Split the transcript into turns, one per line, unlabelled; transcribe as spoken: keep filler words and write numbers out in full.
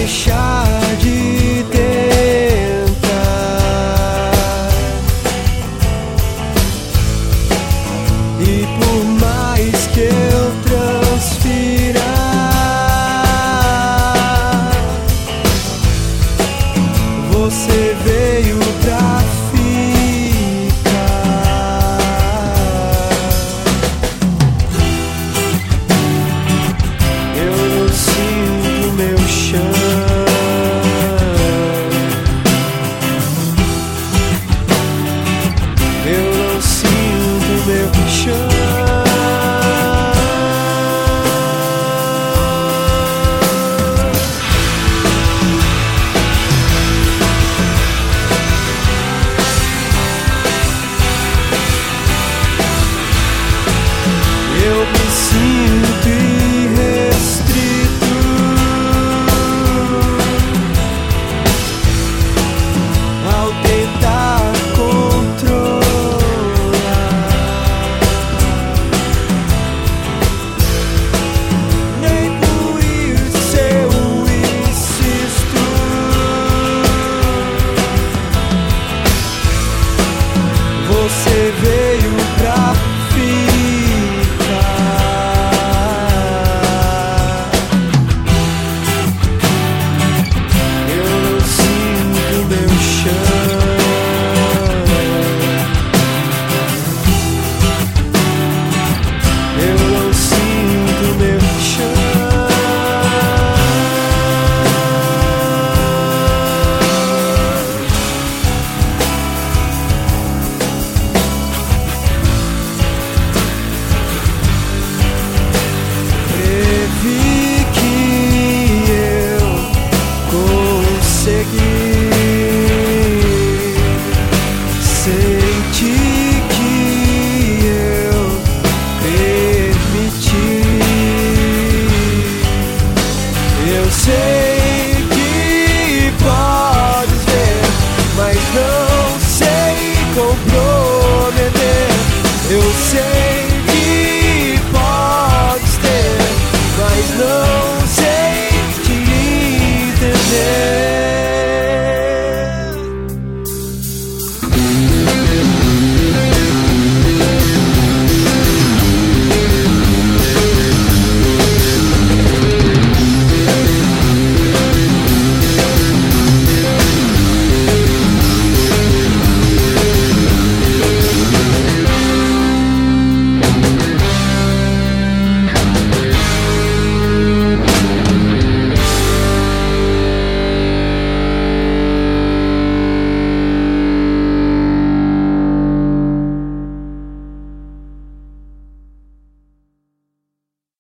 deixar de tentar. E por mais que eu transfira, você veio pra eu me sinto irrestrito ao tentar controlar. Nem por isso eu insisto. Você veio pra senti que eu permiti. Eu sei que podes ver, mas não sei comprometer. Eu sei que podes ter, mas não